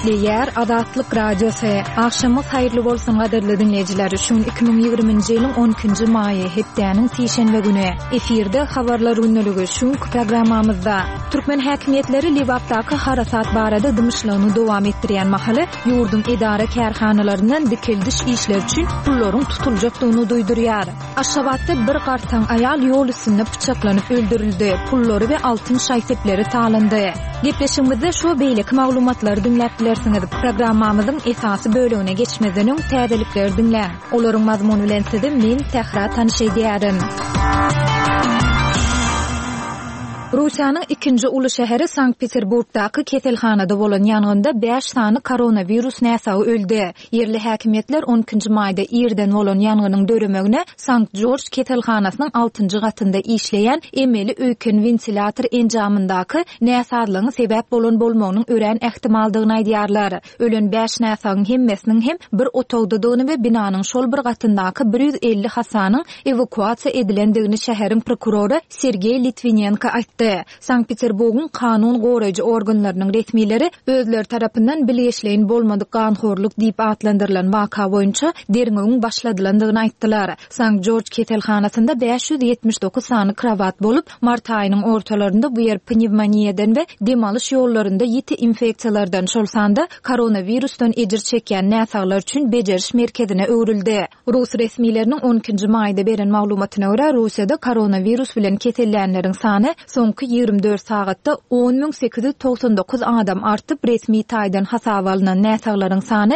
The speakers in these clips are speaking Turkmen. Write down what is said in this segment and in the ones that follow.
Eşleýär Azatlyk Radiosu. Akşamyz haýyrly bolsun gaderli dinleýijiler. Şun 2020-nji ýylyň 10-njy maýy hepdeniň sişenbe güni. Efirde habarlar ünlüligi şun programmamyzda türkmen häkimetleri Liwapdaky harasat barada dymyşlygyny dowam etdirýän mahaly ýurdun idara kärhanalaryndan dikildiş işler üçin pullaryň tutuljakdygyny duýdurýar. Aşgabatda bir gartaň aýal ýol üstünde bıçaklanyp öldürildi. Pullary we altyn şaýsepleri talandy. Gepleşimizde şu beýlik maglumatlary dinläpdilersiňiz. Programmamyzyň esasy bölügine geçmeden täzelikler dinlä. Olaryň mazmuny bilen sizi men Tehra tanışydýaryn. Rusiýanyň ikinji uly şäheri Sankt-Peterburgdaky keselhanada bolan ýangynda 5 sany koronavirus näsagy öldü. Yerli häkimetler 10-njy maýda ýerden bolan ýanganyň döremegine Sankt George keselhanasynyň 6-njy gatynda işleýän emeli öýken ventilator enjamyndaky näsadlygyň sebäp bolan bolmagynyň ören ähtimaldygyny aýdýarlar. Ölen 5 näsagyň hemmesiniň hem bir otogdadygyny we binanyň şol bir gatyndaky 150 hasanyň evakuasiýa edilendigini şäheriň prokurory Sergey Litvinenko aýtdy. Sankt-Peterburgyň kanun goraýjy organlarynyň resmileri özleri tarapyndan bileşleýin bolmadyk ganhorluk diýip atlandyrylan waka boýunça derňegiň başladylandygyny aýtdylar. Sankt George keselhanasynda 579 sany krawat bolup, mart aýynyň ortalarynda bu ýer pnevmoniýadan we demalyş ýollarynda ýeti infeksiýalardan şol sanda koronavirusdan ejir çekýän näsaglar üçin bejeriş merkezine öwrildi. Rus resmileriniň 10-njy maýda beren maglumatyna görä, Russiýada koronavirus bilen kesellänleriň sany soňky 24 sagatda 10.899 adam artyp, resmi taýdan hasaba alynan näsaglaryň sany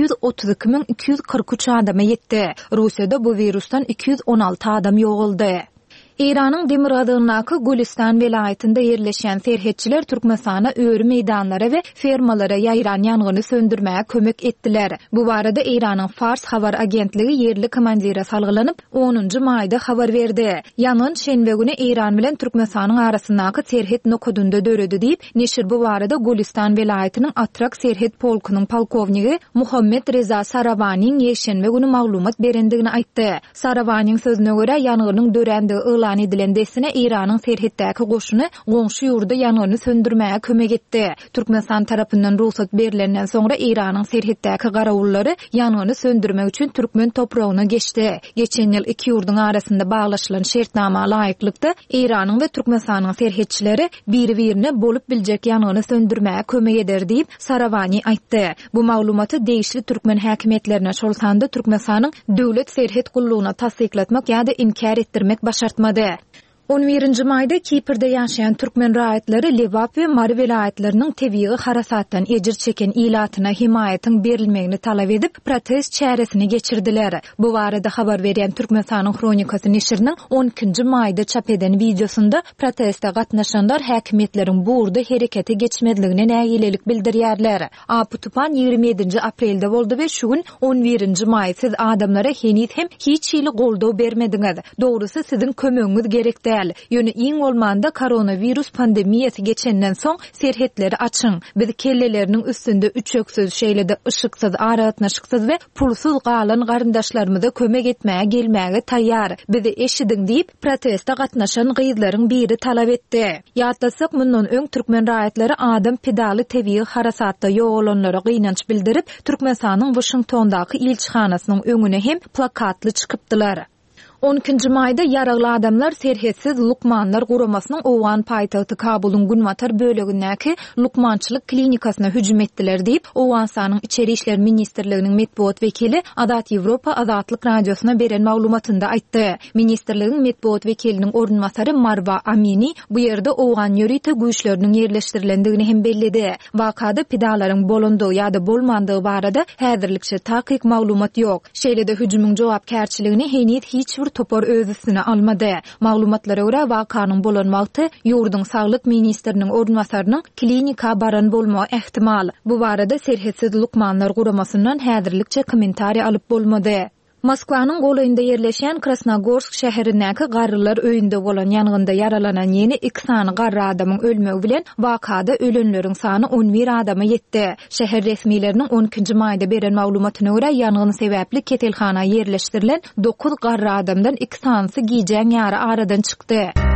232.243 adama ýetdi. Russiýada bu virusdan 216 adam ýogaldy. İran'ın Demirgazyňdaky Gulistan welaýatynda ýerleşen serhetçiler Türkmenistana öýri meýdanlara we fermalara ýaýran ýangýny söndürmäge kömek etdiler. Bu barada İran'ın Fars habar agentligi ýerli komandira salgylanyp 10-njy maýda habar berdi. Ýangyn şenbe güni İran bilen Türkmenistanyň arasyndaky serhet nokadynda döredi diýip, neşir bu barada Gulistan welaýatynyň Atrak serhet polkunyň polkowniki Muhammed Reza Saravanyň ýeşenbe güni maglumat berendigini aýtdy. Saravanyň sözüne görä ýangýnyň dörendigi elan edilen desine İran'ın serhetdäki goşuny goňşy ýurda ýangýny söndürmäge kömek etdi. Türkmenistan tarapyndan ruhsat berilenden soňra İran'ın serhetdäki garawullary ýangýny söndürmek üçin türkmen topragyna geçdi. Geçen ýyl iki ýurduň arasynda baglaşylan şertnama laýyklykda İran'ın we Türkmenistanyň serhetçileri biri-birine bolup biljek ýangýny söndürmäge kömek eder diýip Saravany aýtdy. Bu maglumaty deýişli türkmen häkimetlerine şolsanda Türkmenistanyň döwlet serhet gullugyna tasdiklatmak ýa-da inkar etdirmek başartmady. 11-nji maýda Kiprde ýaşaýan türkmen raýatlary Liwap we Mary welaýatlarynyň tebigy harasatdan ejir çeken ilatyna himayatyň berilmegini talap edip protest çäresini geçirdiler. Bu barada habar berýän Türkmenistanyň Kronikasy neşriniň 10-njy maýda çap eden videosunda protestde gatnaşanlar häkimetleriň bu urda hereketi geçmediligine näýilelik bildirýärler. Aputupan 27-nji aprelde boldy we şu gün 11-nji maý siz adamlara henüz hem hiç ýyly goldaw bermediňiz. Dogrusu sizin kömegiňiz gerekdi. Ýöne iň bolmanda koronavirus pandemiýasy geçenden soň serhetleri açyň. Biz kelleleriniň üstünde üç öksüz şeýlede ışyksyz, aratnaşyksyz we pulsuz galan garyndaşlarymyza kömek etmäge gelmäge taýýar. Bizi eşidiň diýip protestde gatnaşan gyzlaryň biri talap etdi. Ýatlasak mundan öň türkmen raýatlary adam pedaly tebii harasatda ýogalanlara gynanç bildirip Türkmenistanyň Washingtondaky ilçihanasynyň öňüne hem plakatly çykypdylar. 10-njy maýda ýaragly adamlar serhetsiz Lukmanlar guramasynyň Owan paýtagty Kabulyň Gunmatar bölegindäki Lukmançylyk klinikasyna hüjüm etdiler diýip Owansanyň içeri işler ministrliginiň medpuat wekili Adat Ýewropa Azatlyk radiosuna beren maglumatynda aýtdy. Ministrligiň medpuat wekiliniň ornmasary Marwa Amini bu ýerde Owan ýörite güýçleriniň ýerleşdirilendigini hem bellidi. Wakada pedalaryň bolandygy ýa-da bolmandygy barada häzirlikçe takyk maglumat ýok. Şeýlede hüjümüň jogapkärçiligini henüz hiç bir topar öz üstüne almady. Maglumatlara görä wakanyň bolan wagty ýurdun saglyk ministriniň ornmasarynyň klinika baran bolma ähtimal. Bu barada serhetsiz Lukmanlar guramasyndan häzirlikçe kommentariýa alyp bolmady. Moskwanyň goýynda ýerleşen Krasnogorsk şäherindäki garrylar öýünde bolan ýangynda yaralanan ýeni 2 sany garry adamyň ölmegi bilen wakada ölenleriň sany 11 adama ýetdi. Şäher resmileriniň 10-njy maýda beren maglumatyna görä ýangyn sebäpli ketelhana ýerleşdirilen 9 garry adamdan 2 sanysy giýjäň ýary aradan çykdy.